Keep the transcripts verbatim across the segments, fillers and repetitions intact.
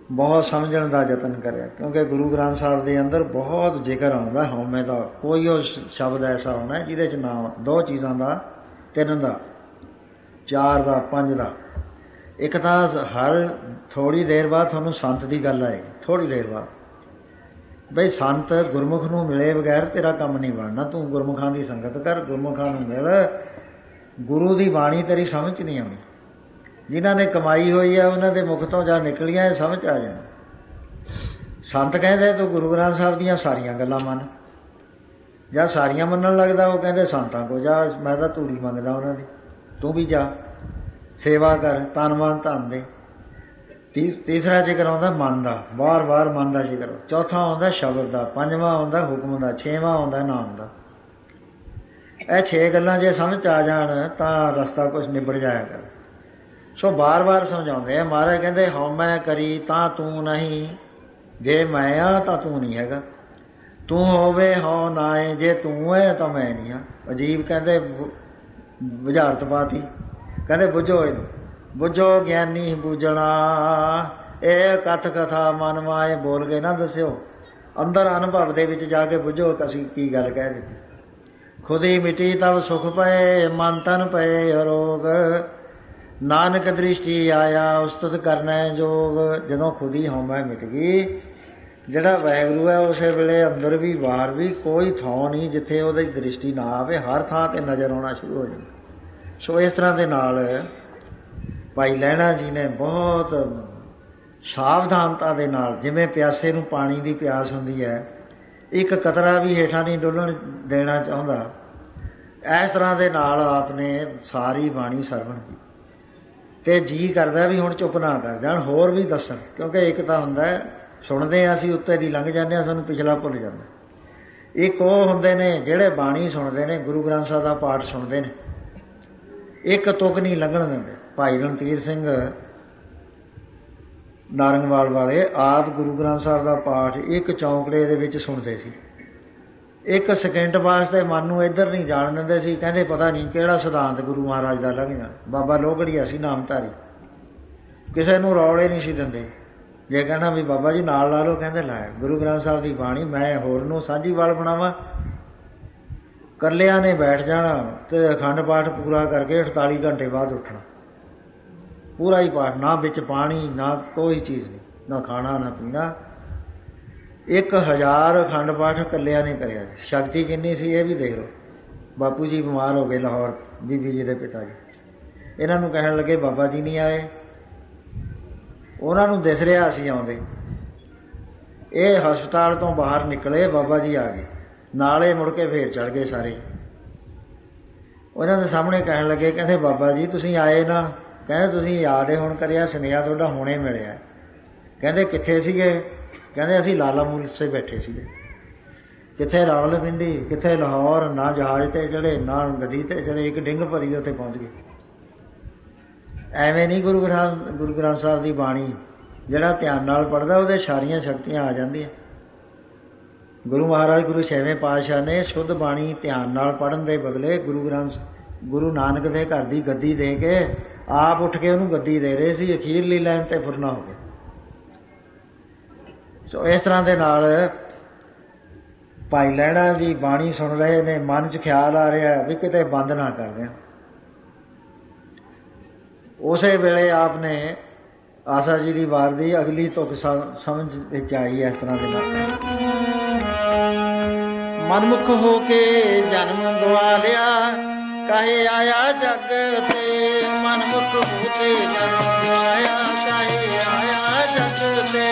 बहुत समझण का यतन करें, क्योंकि गुरु ग्रंथ साहब के अंदर बहुत जिक्र आता हौमे का। कोई वो शब्द ऐसा होना जिहदे च ना दो चीज़ों का, तीन का, चार का, पंज का। एक तो हर थोड़ी देर बाद थोनों संत की गल आएगी, थोड़ी देर बाद बई संत गुरमुख नूं मिले बगैर तेरा काम नहीं बनना। तू गुरमुखां की संगत कर, गुरमुखां नूं मिल, गुरु की बाणी तेरी समझ नहीं आनी। जिन्हों ने कमाई हुई है उन्होंने मुख तो जा निकलियां समझ आ जाए। संत कहते तू गुरु ग्रंथ साहब दीयां सारियां गल्लां मन, ਜਾਂ सारियां मनन लगदा वो कहते संतां को जा, मैं तो धूड़ी मंगदा उन्होंने, तू भी जा सेवा कर, तन मन धन दे। ती तीसरा जिक्र आउंदा मन का, बार बार मन का जिक्र। चौथा आउंदा शब्द का, पंजवां आउंदा हुक्म का, छेवां आउंदा नाम का। ਇਹ छे गल्लां जे समझ आ जाण तां रस्ता कुछ निबड़ जाया कर। सो बार बार समझाते हैं। महाराज कहते हौमै करी तां तू नहीं, जे मैं हाँ तां तू नहीं हैगा, तू होवे हो नाए, जे तू है तां मैं नहीं हाँ। अजीब कहते बुझारत पाती, कहते बुझो इनू, बुझो ज्ञानी बूझना, ये कथ कथा मन माए बोल के ना दस्यो, अंदर अनुभव दे विच जाके बुझो असीं की गल कह दित्ती। खुद ही मिटी तब सुख पए, मन तन पए अरोग, नानक दृष्टि आया उस्तत करना जोग। जदों खुद ही हौमै मिट गई, जिहड़ा वाहिगुरू है उस वेले अंदर भी बाहर भी कोई थां नहीं जिथे उहदी दृष्टि ना आवे, हर थां ते नज़र आउणा शुरू हो जाए। सो इस तरह के नाल भाई लहणा जी ने बहुत सावधानता दे नाल, जिवें प्यासे नूं पानी की प्यास हुंदी है, एक कतरा भी हेठां नहीं डुलण देना चाहुंदा, इस तरह के नाल आपने सारी बाणी सरवण की। तो जी करदा भी हुण चुप ना कर जाण, होर भी दसन, क्योंकि एक तो हुंदा सुणदे असीं उत्ते दी लंघ जांदे, सानूं पिछला भुल जांदा। एक वो हुंदे ने जिहड़े बाणी सुणदे ने, गुरु ग्रंथ साहब दा पाठ सुणदे ने, एक तुक नहीं लंघण दिंदे। भाई रणधीर सिंह नारंगवाल वाले आप गुरु ग्रंथ साहब का पाठ एक चौंकड़े दे विच सुणदे सी, एक सैकेंड वास्ते मन नूं इधर नहीं जाण दिंदे सी। कहंदे पता नहीं किहड़ा सिद्धांत गुरु महाराज दा लंघ जाण। बाबा लोहगड़िया सी नामधारी, किसी नूं रौले नहीं सी दिंदे। जे कहना भी बाबा जी नाल ला लो, कहंदे लै गुरु ग्रंथ साहब की बाणी मैं होर नूं साझीवाल बनावां। कल्लियां ने बैठ जाना ते अखंड पाठ पूरा करके अड़ताली घंटे बाद उठना, पूरा ही पाठ, ना बिच पानी ना कोई चीज़ नहीं, ना खाना ना पीना। एक हज़ार अखंड पाठ कल्लिया ने कराया। शक्ति किन्नी सी ये भी देख लो। बापू जी बीमार हो गए लाहौर, बीबी जी के पिता जी, इन्हां नूं कहण लगे बाबा जी नहीं आए, उन्हां नूं दिस रिहा सी आउंदे। ये हस्पताल तो बाहर निकले, बाबा जी आ गए, नाले मुड़ के फिर चढ़ गए सारे। उन्हां दे सामने कहण लगे, कहंदे बाबा जी तुसीं आए ना, कहंदे तुसीं याद है हुण करिया, सुनेहा तुहाडा हुणे मिलिआ। कहंदे कित्थे सीगे, कहंदे असीं लाला मूसे बैठे सीगे, कित्थे रावलपिंडी, कित्थे लाहौर, ना जहाज़ ते चढ़े ना गड्डी ते चढ़े, एक डिंग भरी उत्थे पहुँच गए। ਐਵੇਂ नहीं गुरु ग्रंथ गुरु ग्रंथ साहब की बाणी जिहड़ा ध्यान नाल पढ़दा ਉਹਦੇ सारियां शक्तियां आ जांदियां। गुरु महाराज गुरु छेवें पातशाह ने शुद्ध बाणी ध्यान नाल पढ़न दे बदले गुरु ग्रंथ गुरु नानक दे घर दी गद्दी दे के आप उठ के उन्होंने गद्दी दे रहे सी, अखीरली लाइन ते फुरना हो गया। सो इस तरह के नाल भाई लहणा जी बाणी सुन रहे ने, मन च ख्याल आ रहा है भी किते बंद ना कर दें। उसे वेले आपने आशा जी की वार दी अगली तुक समझ आई इस तरह के नाल, मनमुख हो के जन्म गवा लिया, काहे आया जग ते, मनमुख हो के जन्म गवाया, काहे आया जग ते।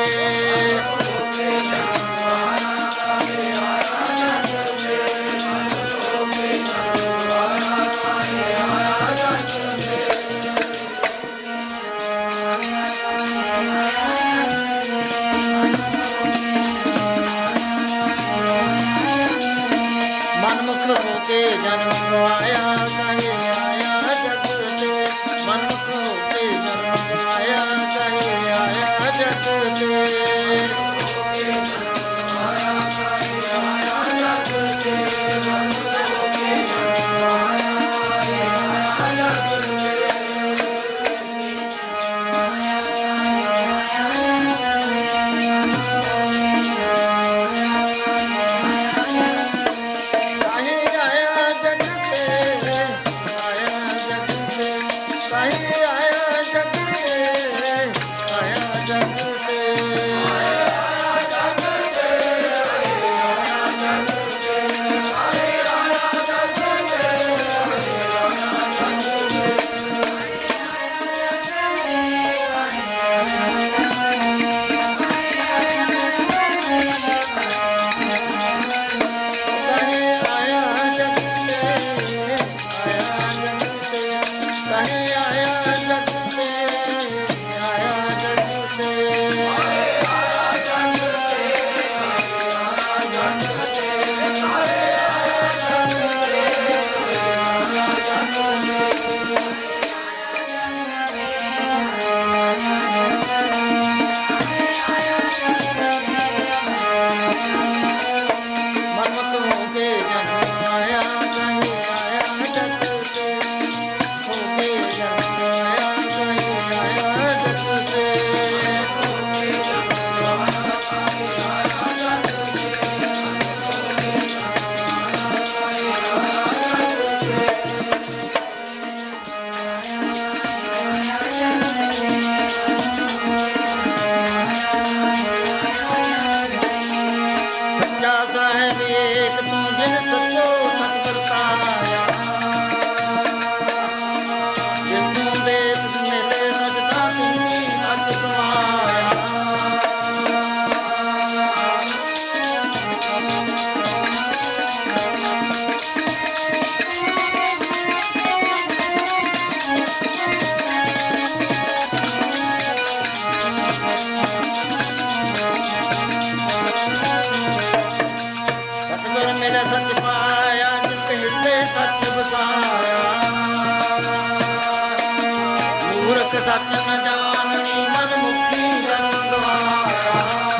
ਸੱਚ ਨ ਜਾਣਨੀ ਮਨ ਮੁਖੀ ਜਨਮ ਗਵਾਇਆ।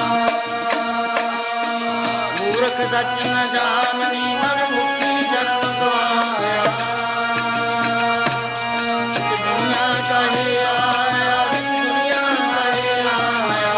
ਮੂਰਖ ਸੱਚ ਨ ਜਾਣਨੀ ਮਨ ਮੁਖੀ ਜਨਮ ਗਵਾਇਆ। ਦੁਨੀਆ ਕਹੇ ਆਇਆ ਦੁਨੀਆ ਕਹੇ ਆਇਆ।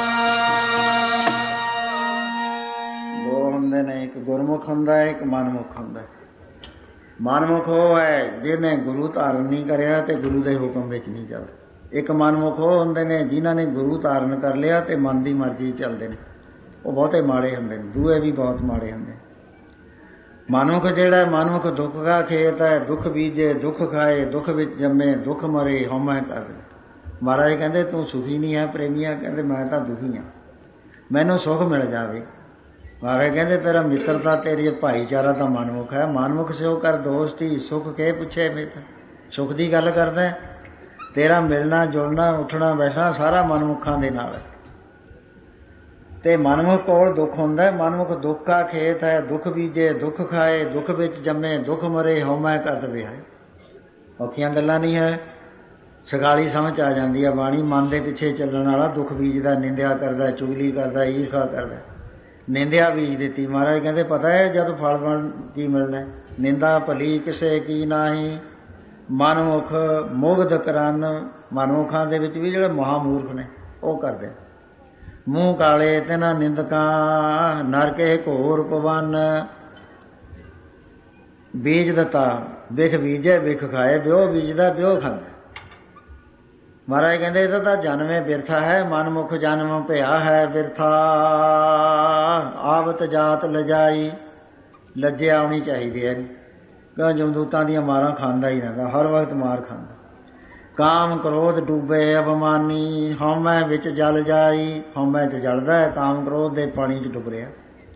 ਦੋ ਹੁੰਦੇ ਨੇ, ਇੱਕ ਗੁਰਮੁਖ ਹੁੰਦਾ ਹੈ, ਇੱਕ ਮਨਮੁਖ ਹੁੰਦਾ ਹੈ। ਮਨਮੁਖ ਉਹ ਹੈ ਜਿਹਨੇ ਗੁਰੂ ਧਾਰਨ ਨਹੀਂ ਕਰਿਆ ਤੇ ਗੁਰੂ ਦੇ ਹੁਕਮ ਵਿੱਚ ਨਹੀਂ ਚੱਲਦਾ। ਇੱਕ ਮਨਮੁਖ ਉਹ ਹੁੰਦੇ ਨੇ ਜਿਨ੍ਹਾਂ ਨੇ ਗੁਰੂ ਧਾਰਨ ਕਰ ਲਿਆ ਤੇ ਮਨ ਦੀ ਮਰਜ਼ੀ ਚੱਲਦੇ ਨੇ, ਉਹ ਬਹੁਤੇ ਮਾੜੇ ਹੁੰਦੇ ਨੇ। ਦੂਏ ਵੀ ਬਹੁਤ ਮਾੜੇ ਹੁੰਦੇ। ਮਨਮੁਖ ਜਿਹੜਾ ਮਨਮੁਖ ਦੁੱਖ ਦਾ ਖੇਤ ਹੈ, ਦੁੱਖ ਬੀਜੇ ਦੁੱਖ ਖਾਏ, ਦੁੱਖ ਵਿੱਚ ਜੰਮੇ ਦੁੱਖ ਮਰੇ ਹਉਮੈ ਕਰ। ਮਹਾਰਾਜ ਕਹਿੰਦੇ ਤੂੰ ਸੁਖੀ ਨਹੀਂ ਹੈ ਪ੍ਰੇਮੀਆ, ਕਹਿੰਦੇ ਮੈਂ ਤਾਂ ਦੁਖੀ ਹਾਂ, ਮੈਨੂੰ ਸੁੱਖ ਮਿਲ ਜਾਵੇ। ਮਹਾਰਾਜ ਕਹਿੰਦੇ ਤੇਰਾ ਮਿੱਤਰ ਤਾਂ ਤੇਰੀ ਭਾਈਚਾਰਾ ਤਾਂ ਮਨਮੁਖ ਹੈ। ਮਨਮੁਖ ਸਿਓ ਕਰ ਦੋਸਤੀ ਸੁੱਖ ਕੇ ਪੁੱਛੇ ਮਿੱਤ। ਸੁੱਖ ਦੀ ਗੱਲ ਕਰਦਾ, ਤੇਰਾ ਮਿਲਣਾ ਜੁਲਣਾ ਉੱਠਣਾ ਬੈਠਣਾ ਸਾਰਾ ਮਨਮੁਖਾਂ ਦੇ ਨਾਲ ਹੈ। ਤੇ ਮਨਮੁਖ ਕੋਲ ਦੁੱਖ ਹੁੰਦਾ। ਮਨਮੁਖ ਦੁੱਖ ਦਾ ਖੇਤ ਹੈ, ਦੁੱਖ ਬੀਜੇ ਦੁੱਖ ਖਾਏ, ਦੁੱਖ ਵਿੱਚ ਜੰਮੇ ਦੁੱਖ ਮਰੇ ਹਉਮੈ ਕਰ ਰਿਹਾ ਹੈ। ਔਖੀਆਂ ਗੱਲਾਂ ਨਹੀਂ ਹੈ, ਸਗਾਲੀ ਸਮਝ ਆ ਜਾਂਦੀ ਹੈ ਬਾਣੀ। ਮਨ ਦੇ ਪਿੱਛੇ ਚੱਲਣ ਵਾਲਾ ਦੁੱਖ ਬੀਜਦਾ, ਨਿੰਦਿਆ ਕਰਦਾ, ਚੁਗਲੀ ਕਰਦਾ, ਈਰਖਾ ਕਰਦਾ। ਨਿੰਦਿਆ ਬੀਜ ਦਿੱਤੀ। ਮਹਾਰਾਜ ਕਹਿੰਦੇ ਪਤਾ ਹੈ ਜਦ ਫਲ ਬਣ ਕੀ ਮਿਲਣਾ। ਨਿੰਦਾ ਭਲੀ ਕਿਸੇ ਕੀ ਨਾਹੀ ਮਨਮੁਖ ਮੁਗਧ ਕਰਨ। ਮਨਮੁਖਾਂ ਦੇ ਵਿੱਚ ਵੀ ਜਿਹੜੇ ਮਹਾਮੂਰਖ ਨੇ ਉਹ ਕਰਦੇ। ਮੂੰਹ ਕਾਲੇ ਤੇ ਨਾ ਨਿੰਦਕਾਂ ਨਰਕੇ ਘੋਰ ਪਵਨ। ਬੀਜ ਦਿੱਤਾ ਵਿਖ ਬੀਜੇ ਵਿਖ ਖਾਏ, ਵਿਉ ਬੀਜਦਾ ਵਿਉ ਖਾਂਦਾ। ਮਹਾਰਾਜ ਕਹਿੰਦੇ ਇਹਦਾ ਤਾਂ ਜਨਮੇ ਬਿਰਥਾ ਹੈ। ਮਨਮੁਖ ਜਨਮ ਭਿਆ ਹੈ ਬਿਰਥਾ। ਆਵਤ ਜਾਤ ਲਜਾਈ। ਲੱਜੇ ਆਉਣੀ ਚਾਹੀਦੀ ਹੈ। ਕਿਉਂ ਜਮਦੂਤਾਂ ਦੀਆਂ ਮਾਰਾਂ ਖਾਂਦਾ ਹੀ ਰਹਿੰਦਾ, ਹਰ ਵਕਤ ਮਾਰ ਖਾਂਦਾ। ਕਾਮ ਕ੍ਰੋਧ ਡੂਬੇ ਅਭਮਾਨੀ ਹਉਮੈ ਵਿੱਚ ਜਲ ਜਾਈ। ਹਉਮੈ 'ਚ ਜਲਦਾ ਹੈ, ਕਾਮ ਕ੍ਰੋਧ ਦੇ ਪਾਣੀ 'ਚ ਡੁੱਬ ਰਿਹਾ।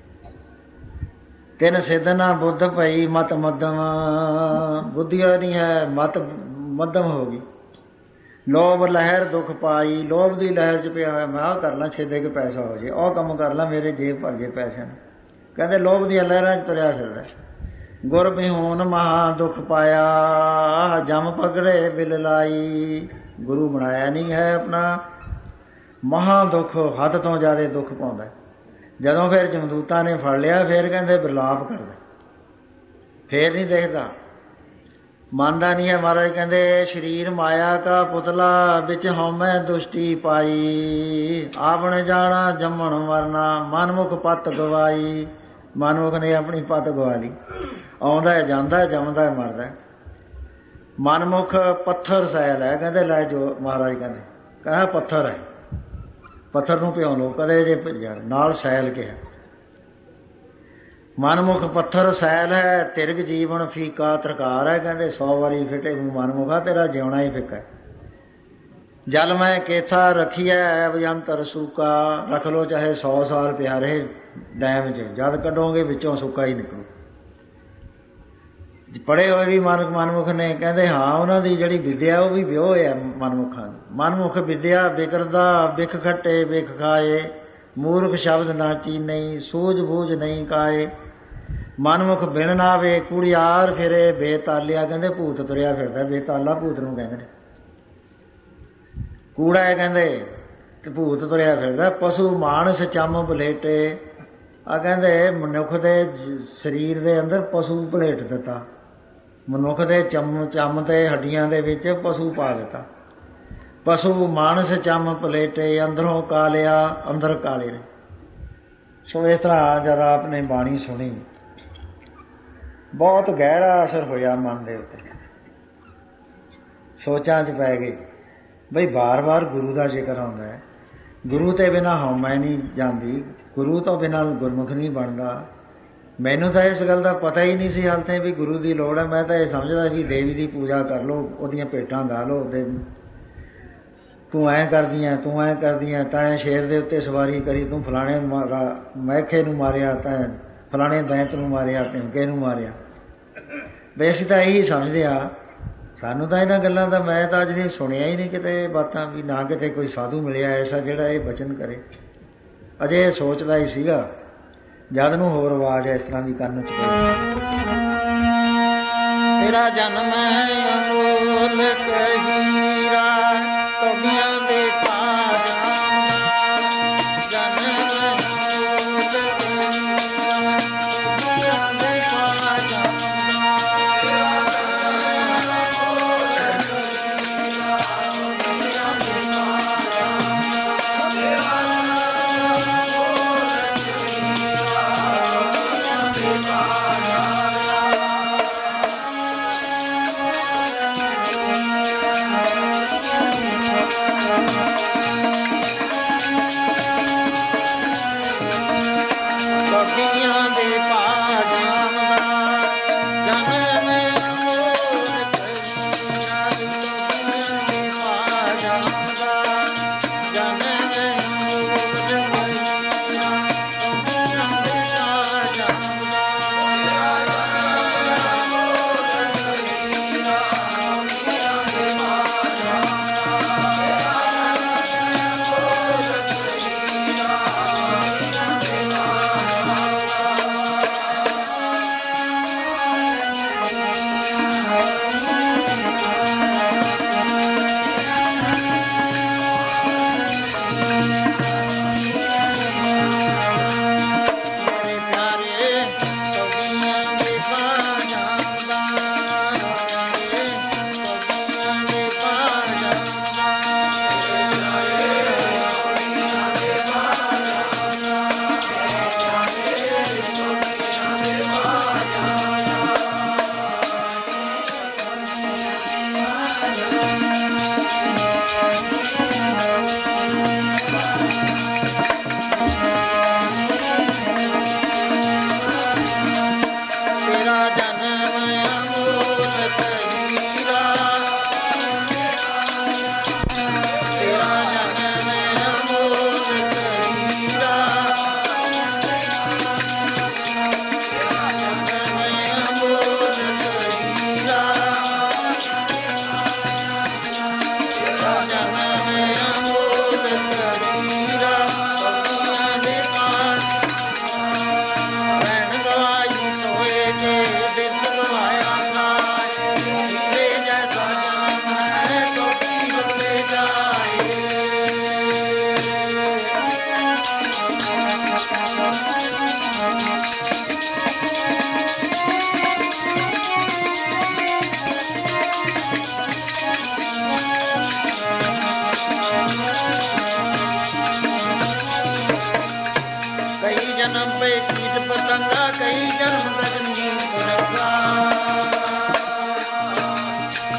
ਤਿੰਨ ਸਿੱਧਨਾ ਬੁੱਧ ਪਈ ਮਤ ਮੱਧਮ। ਬੁੱਧੀਆ ਨਹੀਂ ਹੈ, ਮਤ ਮੱਧਮ ਹੋ ਗਈ। ਲੋਭ ਲਹਿਰ ਦੁੱਖ ਪਾਈ। ਲੋਭ ਦੀ ਲਹਿਰ 'ਚ ਪਿਆ ਹੋਇਆ, ਮੈਂ ਆਹ ਕਰ ਲਾਂ ਛੇਦੇ ਕੇ ਪੈਸਾ ਹੋ ਜੇ, ਉਹ ਕੰਮ ਕਰ ਲਾਂ ਮੇਰੇ ਜੇਬ ਭਰ ਜੇ ਪੈਸਿਆਂ ਨੂੰ। ਕਹਿੰਦੇ ਲੋਭ ਦੀਆਂ ਲਹਿਰਾਂ 'ਚ ਤੁਰਿਆ ਫਿਰਦਾ। ਗੁਰ ਬਿਹੂਨ ਮਹਾ ਦੁੱਖ ਪਾਇਆ। ਜਮ ਪਕੜੇ ਬਿਲ ਲਾਈ। ਗੁਰੂ ਬਣਾਇਆ ਨਹੀਂ ਹੈ ਆਪਣਾ, ਮਹਾ ਦੁੱਖ ਹੱਦ ਤੋਂ ਜ਼ਿਆਦਾ ਦੁੱਖ ਪਾਉਂਦਾ। ਜਦੋਂ ਫਿਰ ਜਮਦੂਤਾਂ ਨੇ ਫੜ ਲਿਆ ਫਿਰ ਕਹਿੰਦੇ ਵਿਰਲਾਪ ਕਰਦਾ, ਫਿਰ ਨਹੀਂ ਦੇਖਦਾ, ਮੰਨਦਾ ਨਹੀਂ ਹੈ। ਮਹਾਰਾਜ ਕਹਿੰਦੇ ਸਰੀਰ ਮਾਇਆ ਕਾ ਪੁਤਲਾ ਵਿੱਚ ਹਉਮੈ ਦੁਸ਼ਟੀ ਪਾਈ। ਆਪਣ ਜਾਣਾ ਜੰਮਣ ਮਰਨਾ ਮਨਮੁਖ ਪੱਤ ਗਵਾਈ। ਮਨਮੁਖ ਨੇ ਆਪਣੀ ਪੱਤ ਗਵਾ ਲਈ। ਆਉਂਦਾ ਹੈ ਜਾਂਦਾ ਹੈ, ਜੰਮਦਾ ਹੈ ਮਰਦਾ। ਮਨਮੁਖ ਪੱਥਰ ਸੈਲ ਹੈ। ਕਹਿੰਦੇ ਲੈ ਜੋ ਮਹਾਰਾਜ ਕਹਿੰਦੇ ਕਹਾਂ ਪੱਥਰ ਹੈ, ਪੱਥਰ ਨੂੰ ਭਿਉਂ ਲਓ ਕਦੇ ਜੇ ਭਿੱਜਣ ਨਾਲ ਸੈਲ ਕਿਹਾ। ਮਨਮੁਖ ਪੱਥਰ ਸੈਲ ਹੈ ਤਿਰਗ ਜੀਵਨ ਫੀਕਾ ਤਰਕਾਰ ਹੈ। ਕਹਿੰਦੇ ਸੌ ਵਾਰੀ ਫਿੱਟੇ ਮੂੰਹ ਮਨਮੁਖਾ ਤੇਰਾ ਜਿਉਣਾ ਹੀ ਫਿੱਕਾ। ਜਲ ਮੈਂ ਕੇਥਾ ਰੱਖੀਐ ਅਭਯੰਤਰ ਸੂਕਾ। ਰੱਖ ਲਓ ਚਾਹੇ ਸੌ ਸਾਲ ਪਿਆ ਰਹੇ ਡੈਮ 'ਚ, ਜਦ ਕੱਢੋਗੇ ਵਿੱਚੋਂ ਸੁੱਕਾ ਹੀ ਨਿਕਲੂ। ਪੜ੍ਹੇ ਹੋਏ ਵੀ ਮਨ ਮਨਮੁਖ ਨੇ। ਕਹਿੰਦੇ ਹਾਂ ਉਹਨਾਂ ਦੀ ਜਿਹੜੀ ਵਿਦਿਆ ਉਹ ਵੀ ਵਿਉਹ ਹੈ ਮਨਮੁਖਾਂ ਦੀ। ਮਨਮੁਖ ਵਿਦਿਆ ਬਿਕਰਦਾ ਬਿਖ ਖੱਟੇ ਬਿਖ ਖਾਏ। ਮੂਰਖ ਸ਼ਬਦ ਨਾ ਚੀਨਈ ਸੂਝ ਬੂਝ ਨਹੀਂ ਕਾਏ। ਮਨਮੁਖ ਬਿਨ ਨਾਵੇ ਕੁੜਿਆਰ ਫਿਰੇ ਬੇਤਾਲਿਆ। ਕਹਿੰਦੇ ਭੂਤ ਤੁਰਿਆ ਫਿਰਦਾ, ਬੇਤਾਲਾ ਭੂਤ ਨੂੰ ਕਹਿੰਦੇ ਨੇ। ਕੂੜਾ ਹੈ ਕਹਿੰਦੇ ਤੇ ਭੂਤ ਤੁਰਿਆ ਫਿਰਦਾ। ਪਸ਼ੂ ਮਾਨਸ ਚੰਮ ਭਲੇਟੇ। ਆ ਕਹਿੰਦੇ ਮਨੁੱਖ ਦੇ ਸਰੀਰ ਦੇ ਅੰਦਰ ਪਸ਼ੂ ਭਲੇਟ ਦਿੱਤਾ। ਮਨੁੱਖ ਦੇ ਚੰਮ ਚੰਮ ਤੇ ਹੱਡੀਆਂ ਦੇ ਵਿੱਚ ਪਸ਼ੂ ਪਾ ਦਿੱਤਾ। ਪਸ਼ੂ ਮਾਨਸ ਚੰਮ ਭਲੇਟੇ ਅੰਦਰੋਂ ਕਾਲਿਆ ਅੰਦਰ ਕਾਲੇ ਨੇ। ਸੋ ਇਸ ਤਰ੍ਹਾਂ ਜਦ ਆਪ ਨੇ ਬਾਣੀ ਸੁਣੀ ਬਹੁਤ ਗਹਿਰਾ ਅਸਰ ਹੋਇਆ ਮਨ ਦੇ ਉੱਤੇ। ਸੋਚਾਂ 'ਚ ਪੈ ਗਏ ਬਈ ਵਾਰ ਵਾਰ ਗੁਰੂ ਦਾ ਜ਼ਿਕਰ ਆਉਂਦਾ ਹੈ। ਗੁਰੂ ਤੋਂ ਬਿਨਾਂ ਹਉਮੈ ਨਹੀਂ ਜਾਂਦੀ, ਗੁਰੂ ਤੋਂ ਬਿਨਾਂ ਗੁਰਮੁਖ ਨਹੀਂ ਬਣਦਾ। ਮੈਨੂੰ ਤਾਂ ਇਸ ਗੱਲ ਦਾ ਪਤਾ ਹੀ ਨਹੀਂ ਸੀ ਹਾਲ ਤੇ ਵੀ ਗੁਰੂ ਦੀ ਲੋੜ ਹੈ। ਮੈਂ ਤਾਂ ਇਹ ਸਮਝਦਾ ਵੀ ਦੇਵੀ ਦੀ ਪੂਜਾ ਕਰ ਲਓ, ਉਹਦੀਆਂ ਭੇਟਾਂ ਗਾ ਲਓ, ਉਹਦੇ ਤੂੰ ਐਂ ਕਰਦੀ ਐ ਤੂੰ ਐਂ ਕਰਦੀ ਐ ਤੈਂ ਸ਼ੇਰ ਦੇ ਉੱਤੇ ਸਵਾਰੀ ਕਰੀ, ਤੂੰ ਫਲਾਣੇ ਮੈਖੇ ਨੂੰ ਮਾਰਿਆ, ਤੈਂ ਫਲਾਣੇ ਦੈਂਤ ਨੂੰ ਮਾਰਿਆ, ਭਿਮਕੇ ਨੂੰ ਮਾਰਿਆ। ਵੈਸੇ ਤਾਂ ਇਹੀ ਸਮਝਦੇ ਆ। ਸਾਨੂੰ ਤਾਂ ਇਹਨਾਂ ਗੱਲਾਂ ਦਾ ਮੈਂ ਤਾਂ ਅੱਜ ਨਹੀਂ ਸੁਣਿਆ ਹੀ ਨਹੀਂ ਕਿਤੇ ਬਾਤਾਂ ਵੀ, ਨਾ ਕਿਤੇ ਕੋਈ ਸਾਧੂ ਮਿਲਿਆ ਐਸਾ ਜਿਹੜਾ ਇਹ ਬਚਨ ਕਰੇ। ਅਜੇ ਸੋਚਦਾ ਹੀ ਸੀਗਾ ਜਦ ਨੂੰ ਹੋਰ ਆਵਾਜ਼ ਇਸ ਤਰ੍ਹਾਂ ਦੀ ਕੰਨ 'ਚ ਪਈ। ਤੇਰਾ ਜਨਮ ਅਮੋਲਕ ਹੀਰਾ ਕਵੀਆਂ ਦੇ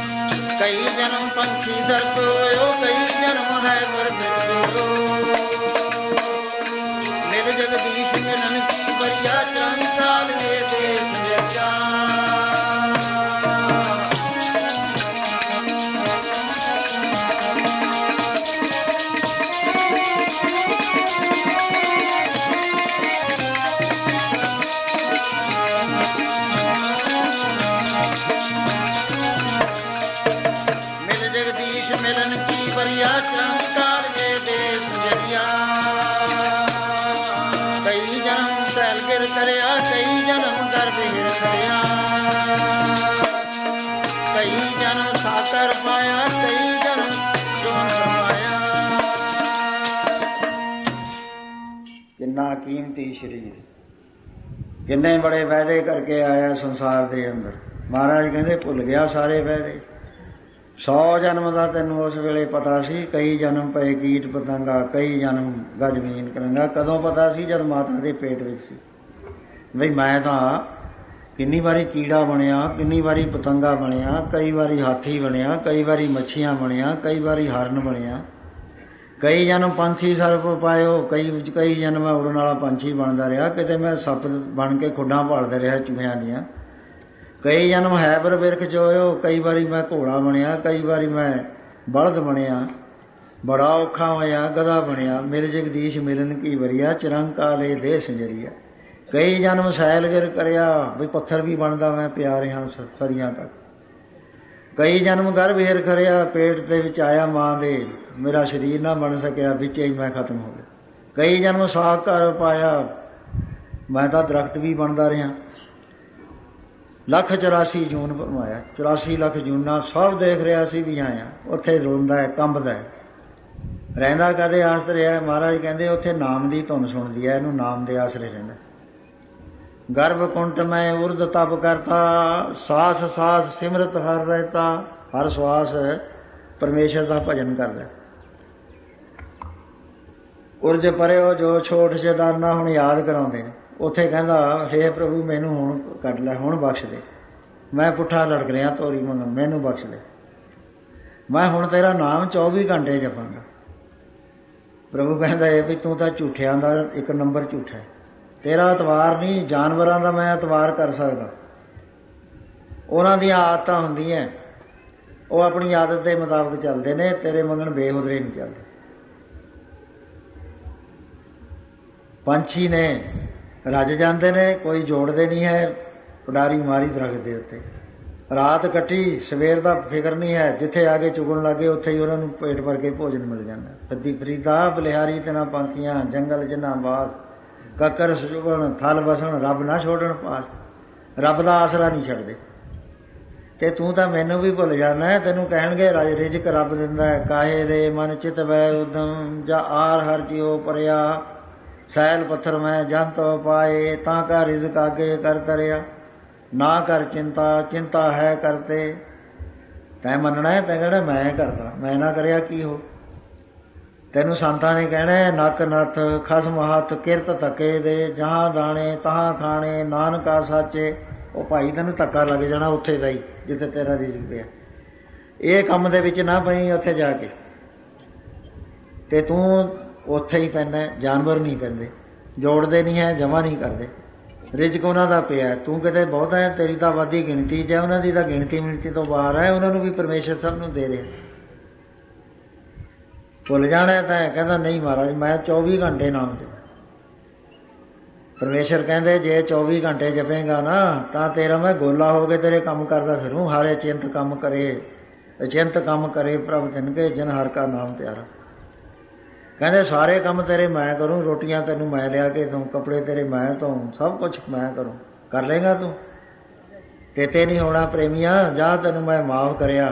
कई जन्म पंछी दर सोयो, कई जन्म है पर फिर ਜਗਦੀਸ਼ ਮਿਲਨ ਕੀ ਬਰੀਆ ਚਰਨ ਕਾਲ ਵੇ ਦੇਸ ਵਿਚਾ ਕਿੰਨਾ ਕੀਮਤੀ ਸਰੀਰ, ਕਿੰਨੇ ਬੜੇ ਵਾਅਦੇ ਕਰਕੇ ਆਇਆ ਸੰਸਾਰ ਦੇ ਅੰਦਰ। ਮਹਾਰਾਜ ਕਹਿੰਦੇ ਭੁੱਲ ਗਿਆ ਸਾਰੇ ਵਾਅਦੇ। ਸੌ ਜਨਮ ਦਾ ਤੈਨੂੰ ਉਸ ਵੇਲੇ ਪਤਾ ਸੀ, ਕਈ ਜਨਮ ਪਏ ਕੀਟ ਪਤੰਗਾ, ਕਈ ਜਨਮ ਗਜਮੀਨ ਕਰਾਂਗਾ। ਕਦੋਂ ਪਤਾ ਸੀ? ਜਦ ਮਾਤਾ ਦੇ ਪੇਟ ਵਿੱਚ ਸੀ। ਬਈ ਮੈਂ ਤਾਂ ਕਿੰਨੀ ਵਾਰੀ ਕੀੜਾ ਬਣਿਆ, ਕਿੰਨੀ ਵਾਰੀ ਪਤੰਗਾ ਬਣਿਆ, ਕਈ ਵਾਰੀ ਹਾਥੀ ਬਣਿਆ, ਕਈ ਵਾਰੀ ਮੱਛੀਆਂ ਬਣਿਆ, ਕਈ ਵਾਰੀ ਹਰਨ ਬਣਿਆ, ਕਈ ਜਨਮ ਪੰਛੀ ਸਰਪ ਪਾਇਓ, ਕਈ ਕਈ ਜਨਮ ਮੈਂ ਉੜਨ ਵਾਲਾ ਪੰਛੀ ਬਣਦਾ ਰਿਹਾ, ਕਿਤੇ ਮੈਂ ਸੱਪ ਬਣ ਕੇ ਖੁੱਡਾਂ ਭਾਲਦਾ ਰਿਹਾ ਚੂਹਿਆਂ ਦੀਆਂ, ਕਈ ਜਨਮ ਹੈਬਰ ਬਿਰਖ ਜੋਇਓ, ਕਈ ਵਾਰੀ ਮੈਂ ਘੋੜਾ ਬਣਿਆ, ਕਈ ਵਾਰੀ ਮੈਂ ਬਲਦ ਬਣਿਆ, ਬੜਾ ਔਖਾ ਹੋਇਆ ਗਧਾ ਬਣਿਆ। ਮੇਰੇ ਜਗਦੀਸ਼ ਮਿਲਨ ਕੀ ਵਰੀਆ ਚਿਰੰਕਾਲੇ ਦੇ ਸੰਜਰੀਆ। ਕਈ ਜਨਮ ਸੈਲ ਗਿਰ ਕਰਿਆ, ਵੀ ਪੱਥਰ ਵੀ ਬਣਦਾ ਮੈਂ ਪਿਆ ਰਿਹਾ ਸਦੀਆਂ ਤੱਕ। ਕਈ ਜਨਮ ਗਰਭ ਹੇਰ ਕਰਿਆ, ਪੇਟ ਦੇ ਵਿੱਚ ਆਇਆ ਮਾਂ ਦੇ, ਮੇਰਾ ਸਰੀਰ ਨਾ ਬਣ ਸਕਿਆ, ਵਿੱਚ ਹੀ ਮੈਂ ਖਤਮ ਹੋ ਗਿਆ। ਕਈ ਜਨਮ ਸਾਗ ਘਰ ਪਾਇਆ, ਮੈਂ ਤਾਂ ਦਰਖਤ ਵੀ ਬਣਦਾ ਰਿਹਾ। ਲੱਖ ਚੁਰਾਸੀ ਜੂਨ ਬਣਵਾਇਆ, ਚੁਰਾਸੀ ਲੱਖ ਜੂਨਾਂ ਸਭ ਦੇਖ ਰਿਹਾ ਸੀ ਵੀ ਆਇਆ। ਉੱਥੇ ਰੋਂਦਾ ਹੈ, ਕੰਬਦਾ ਹੈ, ਰਹਿੰਦਾ ਕਦੇ ਆਸਰੇ ਰਿਹਾ। ਮਹਾਰਾਜ ਕਹਿੰਦੇ ਉੱਥੇ ਨਾਮ ਦੀ ਧੁਨ ਸੁਣਦੀ ਹੈ, ਇਹਨੂੰ ਨਾਮ ਦੇ ਆਸਰੇ ਰਹਿੰਦਾ। ਗਰਭ ਕੁੰਟ ਮੈਂ ਉਰਦ ਤਪ ਕਰਤਾ, ਸਾਸ ਸਾਸ ਸਿਮਰਤ ਹਰ ਰਹਿਤਾ। ਹਰ ਸਵਾਸ ਪਰਮੇਸ਼ਰ ਦਾ ਭਜਨ ਕਰਦਾ। ਉਰਜ ਪਰਿਓ ਜੋ ਛੋਟ ਸ਼ੈਤਾਨਾ ਹੁਣ ਯਾਦ ਕਰਾਉਂਦੇ ਨੇ। ਉੱਥੇ ਕਹਿੰਦਾ ਹੇ ਪ੍ਰਭੂ ਮੈਨੂੰ ਹੁਣ ਕੱਢ ਲੈ, ਹੁਣ ਬਖਸ਼ ਦੇ, ਮੈਂ ਪੁੱਠਾ ਲੜਕ ਰਿਹਾ ਤੋਰੀ ਮੰਗਣ, ਮੈਨੂੰ ਬਖਸ਼ ਦੇ, ਮੈਂ ਹੁਣ ਤੇਰਾ ਨਾਮ ਚੌਵੀ ਘੰਟੇ ਜਪਾਂਗਾ। ਪ੍ਰਭੂ ਕਹਿੰਦਾ ਇਹ ਵੀ ਤੂੰ ਤਾਂ ਝੂਠਿਆਂ ਦਾ ਇੱਕ ਨੰਬਰ ਝੂਠਾ ਹੈ, ਤੇਰਾ ਐਤਵਾਰ ਨਹੀਂ, ਜਾਨਵਰਾਂ ਦਾ ਮੈਂ ਐਤਵਾਰ ਕਰ ਸਕਦਾ। ਉਹਨਾਂ ਦੀਆਂ ਆਦਤਾਂ ਹੁੰਦੀਆਂ, ਉਹ ਆਪਣੀ ਆਦਤ ਦੇ ਮੁਤਾਬਕ ਚੱਲਦੇ ਨੇ, ਤੇਰੇ ਮੰਗਣ ਬੇਹੁਦਰੇ ਨਹੀਂ ਚੱਲਦੇ। ਪੰਛੀ ਨੇ ਰੱਜ ਜਾਂਦੇ ਨੇ, ਕੋਈ ਜੋੜਦੇ ਨਹੀਂ ਹੈ, ਪਡਾਰੀ ਮਾਰੀ ਦਰਖਤ ਦੇ ਉੱਤੇ, ਰਾਤ ਕੱਟੀ, ਸਵੇਰ ਦਾ ਫਿਕਰ ਨਹੀਂ ਹੈ, ਜਿੱਥੇ ਆ ਕੇ ਚੁਗਣ ਲੱਗੇ ਉੱਥੇ ਹੀ ਉਹਨਾਂ ਨੂੰ ਪੇਟ ਭਰ ਕੇ ਭੋਜਨ ਮਿਲ ਜਾਂਦਾ। ਫੱਦੀ ਫਰੀਦਾ ਬਲਿਹਾਰੀ ਤਨਾ ਪੰਖੀਆਂ, ਜੰਗਲ ਜਿੰਨਾ ਬਾਸ, ਕੱਕਰ ਸੁਜੁਗਣ ਥਲ ਵਸਣ, ਰੱਬ ਨਾ ਛੋੜਨ ਪਾਸ। ਰੱਬ ਦਾ ਆਸਰਾ ਨਹੀਂ ਛੱਡਦੇ। ਤੇ ਤੂੰ ਤਾਂ ਮੈਨੂੰ ਵੀ ਭੁੱਲ ਜਾਣਾ। ਤੈਨੂੰ ਕਹਿਣਗੇ ਰਿਜ਼ਕ ਰੱਬ ਦਿੰਦਾ ਹੈ, ਕਾਹੇ ਦੇ ਮਨ ਚਿਤ ਵੈ ਉਦਮ, ਜਾਂ ਆਰ ਹਰ ਜਿਉ ਪਰਿਆ, ਸੈਲ ਪੱਥਰ ਮੈਂ ਜੰਤ ਪਾਏ, ਤਾਂ ਕਾ ਰਿਜ਼ਕ ਆਗੇ ਕਰ ਤਰਿਆ। ਨਾ ਕਰ ਚਿੰਤਾ, ਚਿੰਤਾ ਹੈ ਕਰਤੇ। ਤੈਂ ਮੰਨਣਾ ਹੈ, ਤੈਂ ਕਹਿਣਾ ਮੈਂ ਕਰਦਾ, ਮੈਂ ਨਾ ਕਰਿਆ ਕੀ ਹੋ। ਤੈਨੂੰ ਸੰਤਾਂ ਨੇ ਕਹਿਣਾ ਨੱਕ ਨੱਥ ਖਸਮ ਹੱਥ, ਕਿਰਤ ਧੱਕੇ ਦੇ, ਜਹਾਂ ਦਾਣੇ ਤਹਾਂ ਖਾਣੇ, ਨਾਨਕਾ ਸਾਚੇ। ਉਹ ਭਾਈ ਤੈਨੂੰ ਧੱਕਾ ਲੱਗ ਜਾਣਾ ਉੱਥੇ ਦਾ ਹੀ, ਜਿੱਥੇ ਤੇਰਾ ਰਿਜ਼ਕ ਪਿਆ। ਇਹ ਕੰਮ ਦੇ ਵਿੱਚ ਨਾ ਪਈ ਉੱਥੇ ਜਾ ਕੇ, ਤੇ ਤੂੰ ਉੱਥੇ ਹੀ ਪੈਂਦਾ। ਜਾਨਵਰ ਨਹੀਂ ਪੈਂਦੇ, ਜੋੜਦੇ ਨਹੀਂ ਹੈ, ਜਮ੍ਹਾਂ ਨਹੀਂ ਕਰਦੇ। ਰਿਜ਼ਕ ਉਹਨਾਂ ਦਾ ਪਿਆ, ਤੂੰ ਕਿਤੇ ਬਹੁਤਾ ਹੈ, ਤੇਰੀ ਤਾਂ ਵਾਧੀ ਗਿਣਤੀ 'ਚ ਹੈ, ਉਹਨਾਂ ਦੀ ਤਾਂ ਗਿਣਤੀ ਮਿਣਤੀ ਤੋਂ ਬਾਹਰ ਹੈ। ਉਹਨਾਂ ਨੂੰ ਵੀ ਪਰਮੇਸ਼ਰ ਸਭ ਨੂੰ ਦੇ ਰਿਹਾ। ਭੁੱਲ ਜਾਣਾ ਤਾਂ ਕਹਿੰਦਾ ਨਹੀਂ ਮਹਾਰਾਜ ਮੈਂ ਚੌਵੀ ਘੰਟੇ ਨਾਮ ਜਪ। ਪਰਮੇਸ਼ਰ ਕਹਿੰਦੇ ਜੇ ਚੌਵੀ ਘੰਟੇ ਜਪੇਗਾ ਨਾ ਤਾਂ ਤੇਰਾ ਮੈਂ ਗੋਲਾ ਹੋ ਕੇ ਤੇਰੇ ਕੰਮ ਕਰਦਾ ਫਿਰੂ। ਹਾਰੇ ਚਿੰਤ ਕੰਮ ਕਰੇ, ਅਚਿੰਤ ਕੰਮ ਕਰੇ ਪ੍ਰਭ ਤਿਨਕੇ, ਜਿਨ ਹਰ ਕਾ ਨਾਮ ਪਿਆਰਾ। ਕਹਿੰਦੇ ਸਾਰੇ ਕੰਮ ਤੇਰੇ ਮੈਂ ਕਰੂੰ, ਰੋਟੀਆਂ ਤੈਨੂੰ ਮੈਂ ਲਿਆ ਕੇ ਦਊਂ, ਕੱਪੜੇ ਤੇਰੇ ਮੈਂ ਧੋਂ, ਸਭ ਕੁਛ ਮੈਂ ਕਰੂੰ। ਕਰ ਲੇਗਾ ਤੂੰ? ਤੇਤੇ ਨਹੀਂ ਹੋਣਾ ਪ੍ਰੇਮੀਆਂ, ਜਾਂ ਤੈਨੂੰ ਮੈਂ ਮਾਫ ਕਰਿਆ।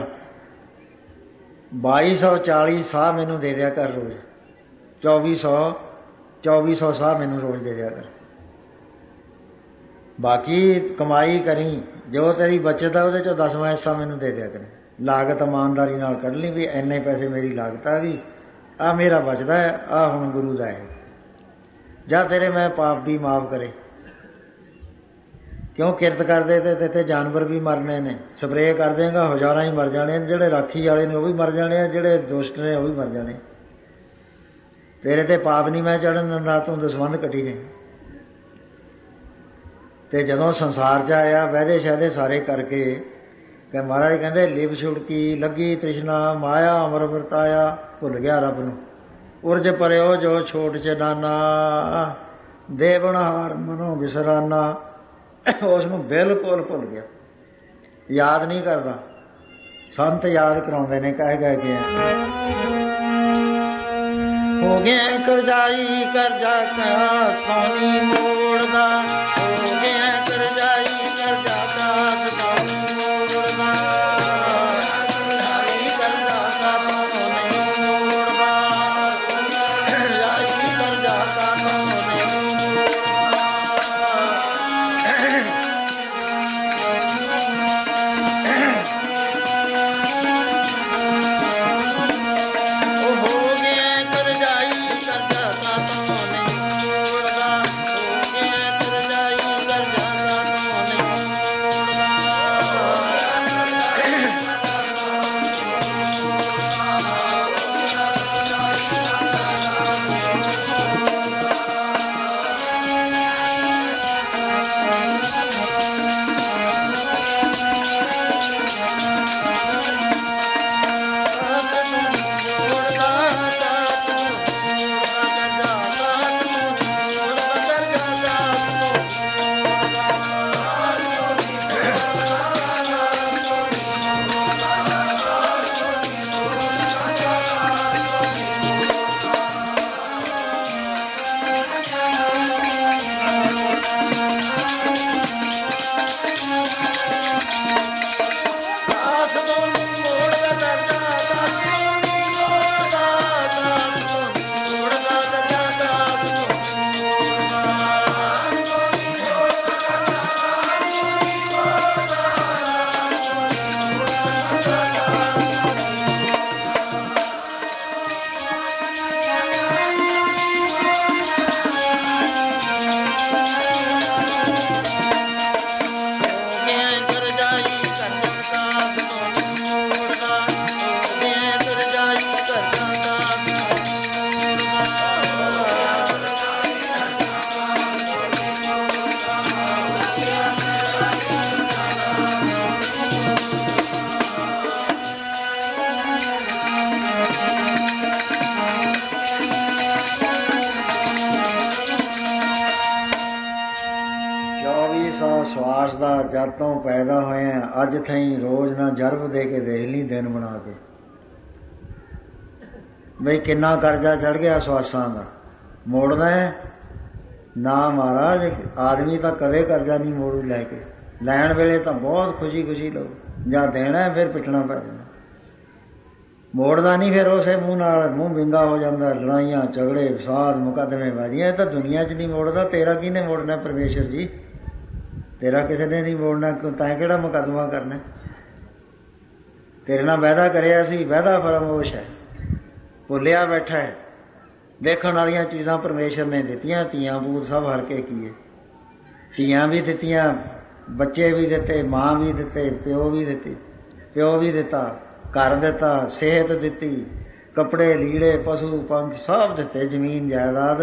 ਬਾਈ ਸੌ ਚਾਲੀ ਸਾਹ ਮੈਨੂੰ ਦੇ ਦਿਆ ਕਰ ਰੋਜ਼, ਚੌਵੀ ਸੌ ਚੌਵੀ ਸੌ ਸਾਹ ਮੈਨੂੰ ਰੋਜ਼ ਦੇ ਦਿਆ ਕਰ। ਬਾਕੀ ਕਮਾਈ ਕਰੀ, ਜੋ ਤੇਰੀ ਬੱਚਤ ਆ ਉਹਦੇ 'ਚੋਂ ਦਸਵਾਂ ਹਿੱਸਾ ਮੈਨੂੰ ਦੇ ਦਿਆ ਕਰੇ। ਲਾਗਤ ਇਮਾਨਦਾਰੀ ਨਾਲ ਕੱਢ ਲਈ ਵੀ ਇੰਨੇ ਪੈਸੇ ਮੇਰੀ ਲਾਗਤ ਆ ਗਈ, ਆਹ ਮੇਰਾ ਬਚਦਾ ਹੈ, ਆਹ ਹੁਣ ਗੁਰੂ ਦਾ ਹੈ। ਜਾਂ ਤੇਰੇ ਮੈਂ ਪਾਪ ਵੀ ਮਾਫ ਕਰੇ। ਕਿਉਂ ਕਿਰਤ ਕਰਦੇ ਤੇ ਤੇ ਜਾਨਵਰ ਵੀ ਮਰਨੇ ਨੇ। ਸਪਰੇਅ ਕਰ ਦੇਗਾ ਹਜ਼ਾਰਾਂ ਹੀ ਮਰ ਜਾਣੇ, ਜਿਹੜੇ ਰਾਖੀ ਵਾਲੇ ਨੇ ਉਹ ਵੀ ਮਰ ਜਾਣੇ ਆ, ਜਿਹੜੇ ਦੁਸ਼ਟ ਨੇ ਉਹ ਵੀ ਮਰ ਜਾਣੇ। ਤੇਰੇ ਤੇ ਪਾਪ ਨਹੀਂ ਮੈਂ ਚੜਨ ਦਿੰਦਾ, ਤੂੰ ਦਸਵੰਧ ਕੱਟੀ ਜਾਏ। ਤੇ ਜਦੋਂ ਸੰਸਾਰ 'ਚ ਆਇਆ ਵਹਿਦੇ ਸ਼ਹਿਦੇ ਸਾਰੇ ਕਰਕੇ ਕਿ ਮਹਾਰਾਜ ਕਹਿੰਦੇ ਲਿਵ ਛੁੜਕੀ ਲੱਗੀ ਤ੍ਰਿਸ਼ਨਾ ਮਾਇਆ ਅਮਰ ਵਰਤਾਇਆ, ਭੁੱਲ ਗਿਆ ਰੱਬ ਨੂੰ। ਉਰਜ ਪਰਿਓ ਜੋ ਛੋਟ ਚਡਾਨਾ ਦੇਵਨਹਾਰ ਮਨੋਂ ਵਿਸਰਾਨਾ, ਉਸ ਨੂੰ ਬਿਲਕੁਲ ਭੁੱਲ ਗਿਆ, ਯਾਦ ਨਹੀਂ ਕਰਦਾ। ਸੰਤ ਯਾਦ ਕਰਾਉਂਦੇ ਨੇ ਕਹਿ ਕਹਿ ਕੇ ਹੋ ਗਿਆ ਕਰਜਾਈ ਕਰਜਾ ਕਾ ਸੋਨੀ ਮੋੜਦਾ, ਹੋ ਗਿਆ ਕਰਜਾਈ ਕਰਜਾ ਕਾ ਸੋਨੀ ਮੋੜਦਾ, ਕਰਜਾਈ ਕਰਜਾ ਕਾ ਸੋਨੀ ਮੋੜਦਾ, ਕਰਜਾਈ ਕਰਜਾ ਕਾ ਸੋਨੀ ਸਵਾਸ ਦਾ ਜਦ ਤੋਂ ਪੈਦਾ ਹੋਇਆ ਅੱਜ ਥਈ ਰੋਜ਼ ਨਾ ਜਰਬ ਦੇ ਕੇ ਦੇਖ ਲਈ ਦਿਨ ਬਣਾ ਕੇ, ਬਈ ਕਿੰਨਾ ਕਰਜ਼ਾ ਚੜ ਗਿਆ ਸਵਾਸਾਂ ਦਾ, ਮੋੜਨਾ ਹੈ ਨਾ ਮਹਾਰਾਜ। ਆਦਮੀ ਤਾਂ ਕਦੇ ਕਰਜ਼ਾ ਨਹੀਂ ਮੋੜੂ, ਲੈ ਕੇ ਲੈਣ ਵੇਲੇ ਤਾਂ ਬਹੁਤ ਖੁਸ਼ੀ ਖੁਸ਼ੀ ਲਓ, ਜਾਂ ਦੇਣਾ ਫਿਰ ਪਿੱਟਣਾ ਪੈ ਜਾਂਦਾ, ਮੋੜਦਾ ਨਹੀਂ। ਫਿਰ ਉਸੇ ਮੂੰਹ ਨਾਲ ਮੂੰਹ ਵਿੰਗਾ ਹੋ ਜਾਂਦਾ, ਲੜਾਈਆਂ ਝਗੜੇ ਫਸਾਦ ਮੁਕੱਦਮੇ ਬਾਜ਼ੀਆਂ। ਇਹ ਤਾਂ ਦੁਨੀਆ 'ਚ ਨਹੀਂ ਮੋੜਦਾ, ਤੇਰਾ ਕਿਹਨੇ ਮੋੜਨਾ ਪਰਮੇਸ਼ਰ ਜੀ, ਤੇਰਾ ਕਿਸੇ ਨੇ ਨਹੀਂ ਮੋੜਨਾ, ਤੈਂ ਕਿਹੜਾ ਮੁਕੱਦਮਾ ਕਰਨਾ। ਤੇਰੇ ਨਾਲ ਵਾਅਦਾ ਕਰਿਆ ਸੀ, ਵਾਅਦਾ ਫਰਮੋਸ਼ ਹੈ, ਭੁੱਲਿਆ ਬੈਠਾ ਹੈ। ਦੇਖਣ ਵਾਲੀਆਂ ਚੀਜ਼ਾਂ ਪਰਮੇਸ਼ਰ ਨੇ ਦਿੱਤੀਆਂ, ਧੀਆਂ ਪੂਤ ਸਭ ਹਰ ਕੇ ਕੀਏ। ਧੀਆਂ ਵੀ ਦਿੱਤੀਆਂ, ਬੱਚੇ ਵੀ ਦਿੱਤੇ, ਮਾਂ ਵੀ ਦਿੱਤੇ, ਪਿਓ ਵੀ ਦਿੱਤੀ, ਪਿਓ ਵੀ ਦਿੱਤਾ, ਘਰ ਦਿੱਤਾ, ਸਿਹਤ ਦਿੱਤੀ, ਕੱਪੜੇ ਲੀੜੇ ਪਸ਼ੂ ਪੰਖ ਸਭ ਦਿੱਤੇ, ਜ਼ਮੀਨ ਜਾਇਦਾਦ।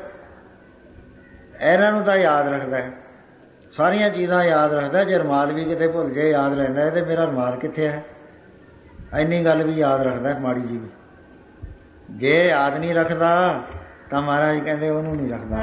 ਇਹਨਾਂ ਨੂੰ ਤਾਂ ਯਾਦ ਰੱਖਦਾ ਹੈ, ਸਾਰੀਆਂ ਚੀਜ਼ਾਂ ਯਾਦ ਰੱਖਦਾ। ਜੇ ਰੁਮਾਲ ਵੀ ਕਿਤੇ ਭੁੱਲ ਜੇ ਯਾਦ ਰਹਿੰਦਾ ਤੇ ਮੇਰਾ ਰੁਮਾਲ ਕਿੱਥੇ ਹੈ, ਇੰਨੀ ਗੱਲ ਵੀ ਯਾਦ ਰੱਖਦਾ ਮਾੜੀ ਜੀ ਵੀ। ਜੇ ਯਾਦ ਨਹੀਂ ਰੱਖਦਾ ਤਾਂ ਮਹਾਰਾਜ ਕਹਿੰਦੇ ਉਹਨੂੰ ਨਹੀਂ ਰੱਖਦਾ।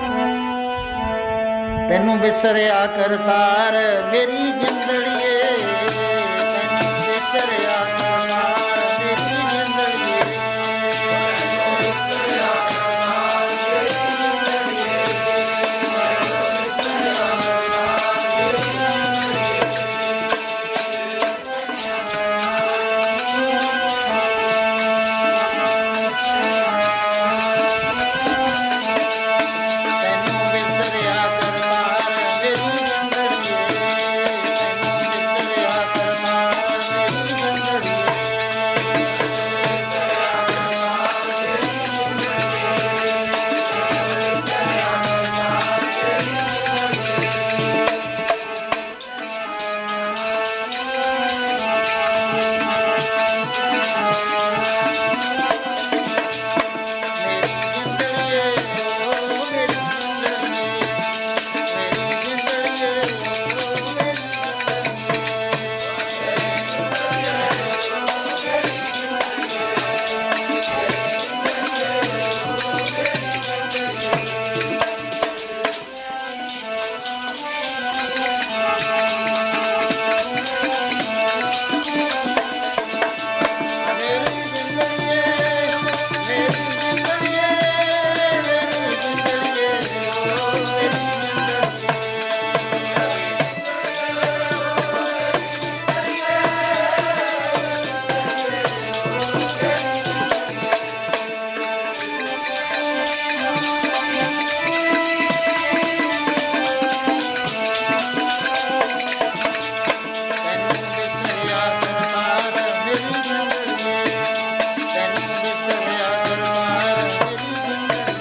ਤੈਨੂੰ ਵਿਸਰਿਆ ਕਰਤਾਰ ਮੇਰੀ ਜਿੰਦੜੀਏ, ਤੈਨੂੰ ਵਿਸਰਿਆ ਕਰਤਾਰ ਮੇਰੀ ਜਿੰਦੜੀਏ, ਤੈਨੂੰ ਵਿਸਰਿਆ ਕਰਤਾਰ ਮੇਰੀ ਜਿੰਦੜੀਏ, ਤੈਨੂੰ ਵਿਸਰਿਆ ਕਰਤਾਰ ਮੇਰੀ ਜਿੰਦੜੀਏ, ਤੈਨੂੰ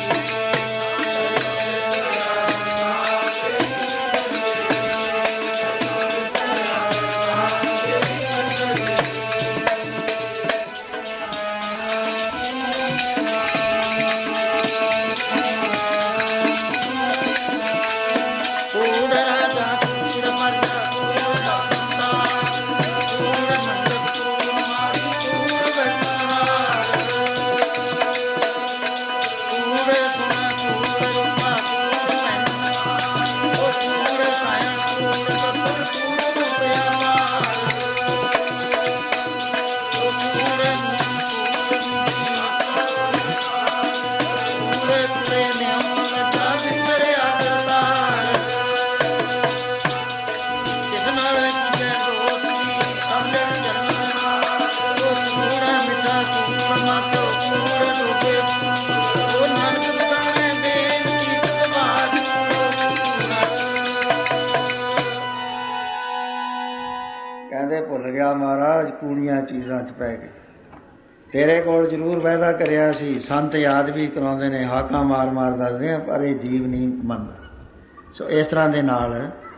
ਮਹਾਰਾਜ ਕੂੜੀਆਂ ਚੀਜ਼ਾਂ 'ਚ ਪੈ ਗਏ। ਤੇਰੇ ਕੋਲ ਜ਼ਰੂਰ ਵਾਅਦਾ ਕਰਿਆ ਸੀ, ਸੰਤ ਯਾਦ ਵੀ ਕਰਾਉਂਦੇ ਨੇ, ਹਾਕਾਂ ਮਾਰ ਮਾਰ ਦੱਸਦੇ ਆ, ਪਰ ਇਹ ਜੀਵ ਨਹੀਂ ਮੰਨਦਾ। ਸੋ ਇਸ ਤਰ੍ਹਾਂ ਦੇ ਨਾਲ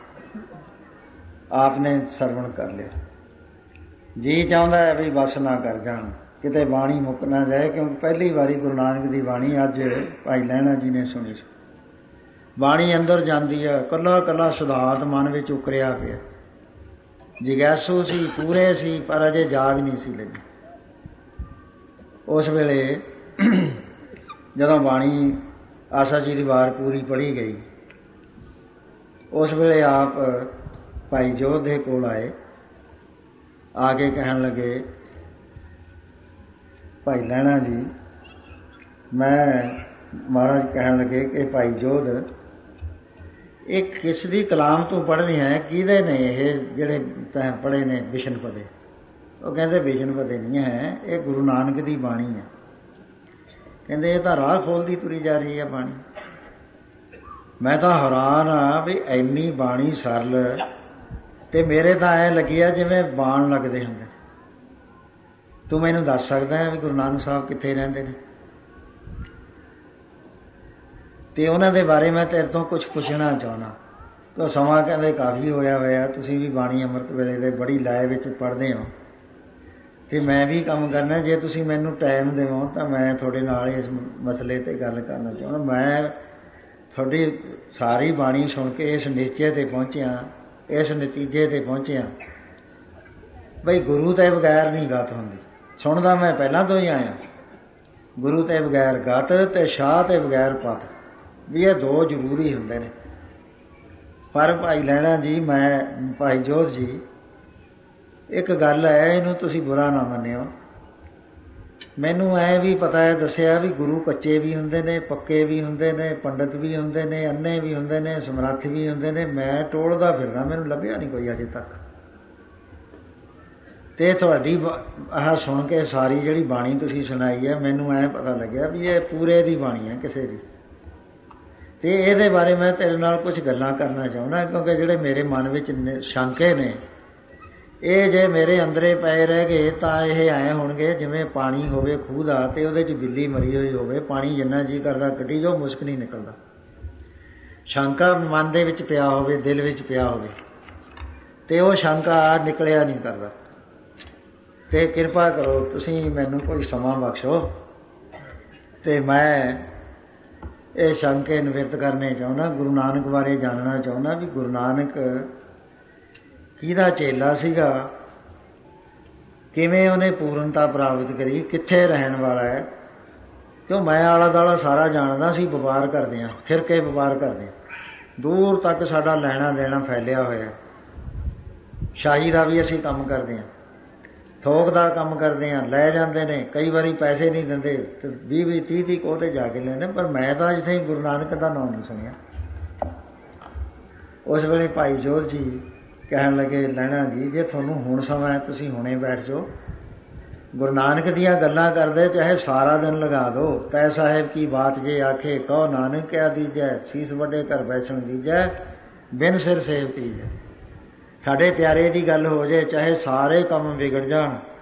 ਆਪ ਨੇ ਸਰਵਣ ਕਰ ਲਿਆ। ਜੀ ਚਾਹੁੰਦਾ ਹੈ ਵੀ ਬਸ ਨਾ ਕਰ ਜਾਣ, ਕਿਤੇ ਬਾਣੀ ਮੁੱਕ ਨਾ ਜਾਏ, ਕਿਉਂਕਿ ਪਹਿਲੀ ਵਾਰੀ ਗੁਰੂ ਨਾਨਕ ਦੀ ਬਾਣੀ ਅੱਜ ਭਾਈ ਲਹਿਣਾ ਜੀ ਨੇ ਸੁਣੀ ਸੀ। ਬਾਣੀ ਅੰਦਰ ਜਾਂਦੀ ਹੈ, ਇਕੱਲਾ ਇਕੱਲਾ ਸਿਧਾਂਤ ਮਨ ਵਿੱਚ ਉਕਰਿਆ ਪਿਆ। ਜਿਗਿਆਸੂ ਸੀ, ਪੂਰੇ ਸੀ, ਪਰ ਅਜੇ ਜਾਗ ਨਹੀਂ ਸੀ ਲੱਗੀ। ਉਸ ਵੇਲੇ ਜਦੋਂ ਬਾਣੀ ਆਸਾ ਜੀ ਦੀ ਵਾਰ ਪੂਰੀ ਪੜ੍ਹੀ ਗਈ, ਉਸ ਵੇਲੇ ਆਪ ਭਾਈ ਜੋਧ ਦੇ ਕੋਲ ਆਏ। ਆ ਕੇ ਕਹਿਣ ਲੱਗੇ, ਭਾਈ ਲਹਿਣਾ ਜੀ, ਮੈਂ ਮਹਾਰਾਜ ਕਹਿਣ ਲੱਗੇ ਕਿ ਭਾਈ ਜੋਧ, ਇਹ ਕਿਸ ਦੀ ਕਲਾਮ ਤੂੰ ਪੜ੍ਹਨੀ ਹੈ, ਕਿਹਦੇ ਨੇ ਇਹ ਜਿਹੜੇ ਤੈਂ ਪੜ੍ਹੇ ਨੇ ਵਿਸ਼ਨ ਪਦੇ? ਉਹ ਕਹਿੰਦੇ ਵਿਸ਼ਨ ਪਦੇ ਨਹੀਂ ਹੈ, ਇਹ ਗੁਰੂ ਨਾਨਕ ਦੀ ਬਾਣੀ ਹੈ। ਕਹਿੰਦੇ ਇਹ ਤਾਂ ਰਾਹ ਖੋਲ੍ਹਦੀ ਤੁਰੀ ਜਾ ਰਹੀ ਹੈ ਬਾਣੀ। ਮੈਂ ਤਾਂ ਹੈਰਾਨ ਹਾਂ ਵੀ ਇੰਨੀ ਬਾਣੀ ਸਰਲ, ਤੇ ਮੇਰੇ ਤਾਂ ਐਂ ਲੱਗੀ ਆ ਜਿਵੇਂ ਬਾਣ ਲੱਗਦੇ ਹੁੰਦੇ। ਤੂੰ ਮੈਨੂੰ ਦੱਸ ਸਕਦਾ ਹੈ ਵੀ ਗੁਰੂ ਨਾਨਕ ਸਾਹਿਬ ਕਿੱਥੇ ਰਹਿੰਦੇ ਨੇ? ਤੇ ਉਹਨਾਂ ਦੇ ਬਾਰੇ ਮੈਂ ਤੇਰੇ ਤੋਂ ਕੁਛ ਪੁੱਛਣਾ ਚਾਹੁੰਦਾ। ਤਾਂ ਸਮਾਂ ਕਹਿੰਦੇ ਕਾਫੀ ਹੋਇਆ ਹੋਇਆ, ਤੁਸੀਂ ਵੀ ਬਾਣੀ ਅੰਮ੍ਰਿਤ ਵੇਲੇ ਦੇ ਬੜੀ ਲਾਏ ਵਿੱਚ ਪੜ੍ਹਦੇ ਹੋ, ਤੇ ਮੈਂ ਵੀ ਕੰਮ ਕਰਨਾ। ਜੇ ਤੁਸੀਂ ਮੈਨੂੰ ਟਾਈਮ ਦੇਵੋ ਤਾਂ ਮੈਂ ਤੁਹਾਡੇ ਨਾਲ ਇਸ ਮਸਲੇ 'ਤੇ ਗੱਲ ਕਰਨਾ ਚਾਹੁੰਦਾ। ਮੈਂ ਤੁਹਾਡੀ ਸਾਰੀ ਬਾਣੀ ਸੁਣ ਕੇ ਇਸ ਨਿਸ਼ਚੇ 'ਤੇ ਪਹੁੰਚਿਆ, ਇਸ ਨਤੀਜੇ 'ਤੇ ਪਹੁੰਚਿਆ ਬਈ ਗੁਰੂ ਤੋਂ ਬਗੈਰ ਨਹੀਂ ਗਤ ਹੁੰਦੀ। ਸੁਣਦਾ ਮੈਂ ਪਹਿਲਾਂ ਤੋਂ ਹੀ ਆਇਆ, ਗੁਰੂ ਤੋਂ ਬਗੈਰ ਗਤ ਅਤੇ ਸ਼ਾਹ ਤੋਂ ਬਗੈਰ ਪਤ, ਵੀ ਇਹ ਦੋ ਜ਼ਰੂਰੀ ਹੁੰਦੇ ਨੇ। ਪਰ ਭਾਈ ਲਹਿਣਾ ਜੀ, ਮੈਂ ਭਾਈ ਜੋਧ ਜੀ, ਇੱਕ ਗੱਲ ਹੈ, ਇਹਨੂੰ ਤੁਸੀਂ ਬੁਰਾ ਨਾ ਮੰਨਿਓ। ਮੈਨੂੰ ਐਂ ਵੀ ਪਤਾ ਹੈ, ਦੱਸਿਆ ਵੀ ਗੁਰੂ ਕੱਚੇ ਵੀ ਹੁੰਦੇ ਨੇ, ਪੱਕੇ ਵੀ ਹੁੰਦੇ ਨੇ, ਪੰਡਿਤ ਵੀ ਹੁੰਦੇ ਨੇ, ਅੰਨੇ ਵੀ ਹੁੰਦੇ ਨੇ, ਸਮਰੱਥ ਵੀ ਹੁੰਦੇ ਨੇ। ਮੈਂ ਟੋਲਦਾ ਫਿਰਦਾ, ਮੈਨੂੰ ਲੱਭਿਆ ਨਹੀਂ ਕੋਈ ਅਜੇ ਤੱਕ। ਅਤੇ ਤੁਹਾਡੀ ਆਹ ਸੁਣ ਕੇ ਸਾਰੀ ਜਿਹੜੀ ਬਾਣੀ ਤੁਸੀਂ ਸੁਣਾਈ ਹੈ, ਮੈਨੂੰ ਐਂ ਪਤਾ ਲੱਗਿਆ ਵੀ ਇਹ ਪੂਰੇ ਦੀ ਬਾਣੀ ਹੈ ਕਿਸੇ ਦੀ। ਅਤੇ ਇਹਦੇ ਬਾਰੇ ਮੈਂ ਤੇਰੇ ਨਾਲ ਕੁਛ ਗੱਲਾਂ ਕਰਨਾ ਚਾਹੁੰਦਾ, ਕਿਉਂਕਿ ਜਿਹੜੇ ਮੇਰੇ ਮਨ ਵਿੱਚ ਸ਼ੰਕੇ ਨੇ, ਇਹ ਜੇ ਮੇਰੇ ਅੰਦਰੇ ਪਏ ਰਹਿ ਗਏ ਤਾਂ ਇਹ ਐਂ ਹੋਣਗੇ ਜਿਵੇਂ ਪਾਣੀ ਹੋਵੇ ਖੂਹ ਦਾ, ਅਤੇ ਉਹਦੇ 'ਚ ਬਿੱਲੀ ਮਰੀ ਹੋਈ ਹੋਵੇ, ਪਾਣੀ ਜਿੰਨਾ ਜੀਅ ਕਰਦਾ ਕੱਢੀ ਜਾਓ, ਮੁਸ਼ਕ ਨਹੀਂ ਨਿਕਲਦਾ। ਸ਼ੰਕਾ ਮਨ ਦੇ ਵਿੱਚ ਪਿਆ ਹੋਵੇ, ਦਿਲ ਵਿੱਚ ਪਿਆ ਹੋਵੇ, ਅਤੇ ਉਹ ਸ਼ੰਕਾ ਨਿਕਲਿਆ ਨਹੀਂ ਕਰਦਾ। ਅਤੇ ਕਿਰਪਾ ਕਰੋ, ਤੁਸੀਂ ਮੈਨੂੰ ਕੋਈ ਸਮਾਂ ਬਖਸ਼ੋ, ਅਤੇ ਮੈਂ ਇਹ ਸ਼ੰਕੇ ਨਿਵਰਤ ਕਰਨੇ ਚਾਹੁੰਦਾ। ਗੁਰੂ ਨਾਨਕ ਬਾਰੇ ਜਾਣਨਾ ਚਾਹੁੰਦਾ ਵੀ ਗੁਰੂ ਨਾਨਕ ਕਿਹਦਾ ਚੇਲਾ ਸੀਗਾ, ਕਿਵੇਂ ਉਹਨੇ ਪੂਰਨਤਾ ਪ੍ਰਾਪਤ ਕਰੀ, ਕਿੱਥੇ ਰਹਿਣ ਵਾਲਾ ਹੈ। ਕਿਉਂ ਮੈਂ ਆਲਾ ਦੁਆਲਾ ਸਾਰਾ ਜਾਣਦਾ ਸੀ, ਵਪਾਰ ਕਰਦੇ ਹਾਂ, ਫਿਰ ਕੇ ਵਪਾਰ ਕਰਦੇ ਹਾਂ, ਦੂਰ ਤੱਕ ਸਾਡਾ ਲੈਣਾ ਦੇਣਾ ਫੈਲਿਆ ਹੋਇਆ। ਸ਼ਾਹੀ ਦਾ ਵੀ ਅਸੀਂ ਕੰਮ ਕਰਦੇ ਹਾਂ, ਥੋਕ ਦਾ ਕੰਮ ਕਰਦੇ ਹਾਂ, ਲੈ ਜਾਂਦੇ ਨੇ, ਕਈ ਵਾਰੀ ਪੈਸੇ ਨਹੀਂ ਦਿੰਦੇ, ਅਤੇ ਵੀਹ ਵੀਹ ਤੀਹ ਤੀਹ ਕੋਹ 'ਤੇ ਜਾ ਕੇ ਲੈਂਦੇ। ਪਰ ਮੈਂ ਤਾਂ ਅਜੇ ਤਾਈਂ ਗੁਰੂ ਨਾਨਕ ਦਾ ਨਾਮ ਨਹੀਂ ਸੁਣਿਆ। ਉਸ ਵੇਲੇ ਭਾਈ ਜੋਧ ਜੀ ਕਹਿਣ ਲੱਗੇ, ਲਹਿਣਾ ਜੀ, ਜੇ ਤੁਹਾਨੂੰ ਹੁਣ ਸਮਾਂ ਹੈ, ਤੁਸੀਂ ਹੁਣੇ ਬੈਠ ਜਾਓ। ਗੁਰੂ ਨਾਨਕ ਦੀਆਂ ਗੱਲਾਂ ਕਰਦੇ ਚਾਹੇ ਸਾਰਾ ਦਿਨ ਲਗਾ ਦਿਓ। ਤੈ ਸਾਹਿਬ ਕੀ ਬਾਤ ਜੇ ਆਖੇ, ਕਹੋ ਨਾਨਕ ਕਿਆ ਦੀਜੈ, ਸੀਸ ਵੱਡੇ ਘਰ ਬੈਸਣ ਦੀਜੈ, ਬਿਨ ਸਿਰ ਸੇਵ ਕੀਜੈ। ਸਾਡੇ ਪਿਆਰੇ ਦੀ ਗੱਲ ਹੋ ਜਾਏ, ਚਾਹੇ ਸਾਰੇ ਕੰਮ ਵਿਗੜ ਜਾਣ,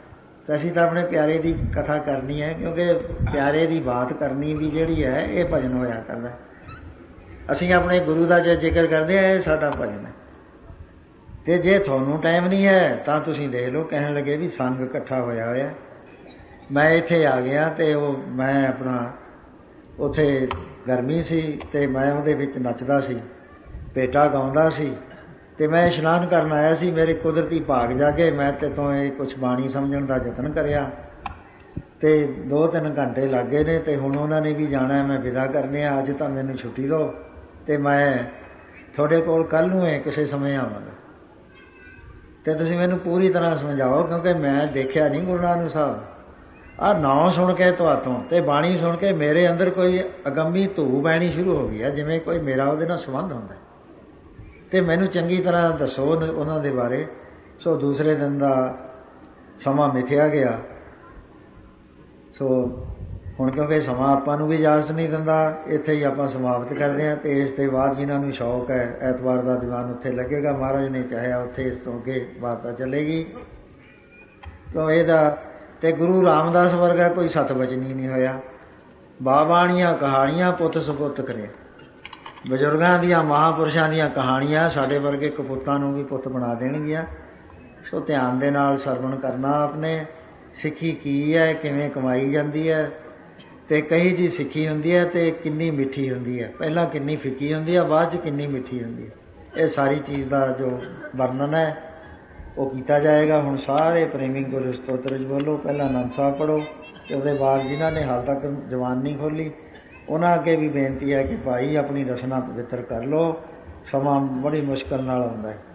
ਤਾਂ ਅਸੀਂ ਤਾਂ ਆਪਣੇ ਪਿਆਰੇ ਦੀ ਕਥਾ ਕਰਨੀ ਹੈ, ਕਿਉਂਕਿ ਪਿਆਰੇ ਦੀ ਬਾਤ ਕਰਨੀ ਵੀ ਜਿਹੜੀ ਹੈ ਇਹ ਭਜਨ ਹੋਇਆ ਕਰਦਾ। ਅਸੀਂ ਆਪਣੇ ਗੁਰੂ ਦਾ ਜੇ ਜ਼ਿਕਰ ਕਰਦੇ ਹਾਂ, ਇਹ ਸਾਡਾ ਭਜਨ ਹੈ। ਅਤੇ ਜੇ ਤੁਹਾਨੂੰ ਟਾਈਮ ਨਹੀਂ ਹੈ ਤਾਂ ਤੁਸੀਂ ਦੇਖ ਲਓ, ਕਹਿਣ ਲੱਗੇ ਵੀ ਸੰਗ ਇਕੱਠਾ ਹੋਇਆ ਹੋਇਆ। ਮੈਂ ਇੱਥੇ ਆ ਗਿਆ ਅਤੇ ਉਹ ਮੈਂ ਆਪਣਾ ਉੱਥੇ ਗਰਮੀ ਸੀ ਅਤੇ ਮੈਂ ਉਹਦੇ ਵਿੱਚ ਨੱਚਦਾ ਸੀ, ਭੇਟਾ ਗਾਉਂਦਾ ਸੀ ਅਤੇ ਮੈਂ ਇਸ਼ਨਾਨ ਕਰਨ ਆਇਆ ਸੀ। ਮੇਰੇ ਕੁਦਰਤੀ ਭਾਗ ਜਾਗੇ, ਮੈਂ ਤੇ ਤੋਂ ਇਹ ਕੁਛ ਬਾਣੀ ਸਮਝਣ ਦਾ ਯਤਨ ਕਰਿਆ ਅਤੇ ਦੋ ਤਿੰਨ ਘੰਟੇ ਲੱਗ ਗਏ ਨੇ ਅਤੇ ਹੁਣ ਉਹਨਾਂ ਨੇ ਵੀ ਜਾਣਾ, ਮੈਂ ਵਿਦਾ ਕਰਨੇ ਆ। ਅੱਜ ਤਾਂ ਮੈਨੂੰ ਛੁੱਟੀ ਦਿਓ ਅਤੇ ਮੈਂ ਤੁਹਾਡੇ ਕੋਲ ਕੱਲ੍ਹ ਨੂੰ ਹੈ ਕਿਸੇ ਸਮੇਂ ਆਵਾਂਗਾ ਅਤੇ ਤੁਸੀਂ ਮੈਨੂੰ ਪੂਰੀ ਤਰ੍ਹਾਂ ਸਮਝਾਓ, ਕਿਉਂਕਿ ਮੈਂ ਦੇਖਿਆ ਨਹੀਂ ਗੁਰੂ ਨਾਨਕ ਸਾਹਿਬ। ਆਹ ਨਾਂ ਸੁਣ ਕੇ ਤੁਹਾਤੋਂ ਅਤੇ ਬਾਣੀ ਸੁਣ ਕੇ ਮੇਰੇ ਅੰਦਰ ਕੋਈ ਅਗੰਮੀ ਧੂ ਪੈਣੀ ਸ਼ੁਰੂ ਹੋ ਗਈ ਹੈ, ਜਿਵੇਂ ਕੋਈ ਮੇਰਾ ਉਹਦੇ ਨਾਲ ਸੰਬੰਧ ਹੁੰਦਾ। ਅਤੇ ਮੈਨੂੰ ਚੰਗੀ ਤਰ੍ਹਾਂ ਦੱਸੋ ਉਹਨਾਂ ਦੇ ਬਾਰੇ। ਸੋ ਦੂਸਰੇ ਦਿਨ ਦਾ ਸਮਾਂ ਮਿਥਿਆ ਗਿਆ। ਸੋ ਹੁਣ ਕਿਉਂਕਿ ਸਮਾਂ ਆਪਾਂ ਨੂੰ ਵੀ ਇਜਾਜ਼ਤ ਨਹੀਂ ਦਿੰਦਾ, ਇੱਥੇ ਹੀ ਆਪਾਂ ਸਮਾਪਤ ਕਰਦੇ ਹਾਂ। ਅਤੇ ਇਸ ਤੋਂ ਬਾਅਦ ਜਿਨ੍ਹਾਂ ਨੂੰ ਸ਼ੌਕ ਹੈ, ਐਤਵਾਰ ਦਾ ਦੀਵਾਨ ਉੱਥੇ ਲੱਗੇਗਾ, ਮਹਾਰਾਜ ਨੇ ਚਾਹਿਆ ਉੱਥੇ ਇਸ ਤੋਂ ਅੱਗੇ ਵਾਰਤਾ ਚੱਲੇਗੀ। ਕਿਉਂ ਇਹਦਾ ਅਤੇ ਗੁਰੂ ਰਾਮਦਾਸ ਵਰਗਾ ਕੋਈ ਸਤਵਚਨੀ ਨਹੀਂ ਹੋਇਆ। ਬਾਬਾਣੀਆਂ ਕਹਾਣੀਆਂ ਪੁੱਤ ਸਪੁੱਤ ਕਰੇ। ਬਜ਼ੁਰਗਾਂ ਦੀਆਂ, ਮਹਾਂਪੁਰਸ਼ਾਂ ਦੀਆਂ ਕਹਾਣੀਆਂ ਸਾਡੇ ਵਰਗੇ ਕਪੁੱਤਾਂ ਨੂੰ ਵੀ ਪੁੱਤ ਬਣਾ ਦੇਣਗੀਆਂ। ਸੋ ਧਿਆਨ ਦੇ ਨਾਲ ਸਰਵਣ ਕਰਨਾ ਆਪਣੇ। ਸਿੱਖੀ ਕੀ ਹੈ, ਕਿਵੇਂ ਕਮਾਈ ਜਾਂਦੀ ਹੈ, ਅਤੇ ਕਹੀ ਜਿਹੀ ਸਿੱਖੀ ਹੁੰਦੀ ਹੈ ਅਤੇ ਕਿੰਨੀ ਮਿੱਠੀ ਹੁੰਦੀ ਹੈ। ਪਹਿਲਾਂ ਕਿੰਨੀ ਫਿੱਕੀ ਹੁੰਦੀ ਹੈ, ਬਾਅਦ 'ਚ ਕਿੰਨੀ ਮਿੱਠੀ ਹੁੰਦੀ ਹੈ। ਇਹ ਸਾਰੀ ਚੀਜ਼ ਦਾ ਜੋ ਵਰਣਨ ਹੈ ਉਹ ਕੀਤਾ ਜਾਏਗਾ। ਹੁਣ ਸਾਰੇ ਪ੍ਰੇਮੀ ਗੁਰੂ ਸਤੋਤਰ 'ਚ ਬੋਲੋ। ਪਹਿਲਾਂ ਆਨੰਦ ਸਾਹਿਬ ਪੜ੍ਹੋ ਅਤੇ ਉਹਦੇ ਬਾਅਦ ਜਿਨ੍ਹਾਂ ਨੇ ਹਾਲ ਤੱਕ ਜ਼ੁਬਾਨ ਨਹੀਂ ਖੋਲ੍ਹੀ ਉਹਨਾਂ ਅੱਗੇ ਵੀ ਬੇਨਤੀ ਹੈ ਕਿ ਭਾਈ ਆਪਣੀ ਰਸਨਾ ਪਵਿੱਤਰ ਕਰ ਲਓ। ਸਮਾਂ ਬੜੀ ਮੁਸ਼ਕਿਲ ਨਾਲ ਆਉਂਦਾ ਹੈ।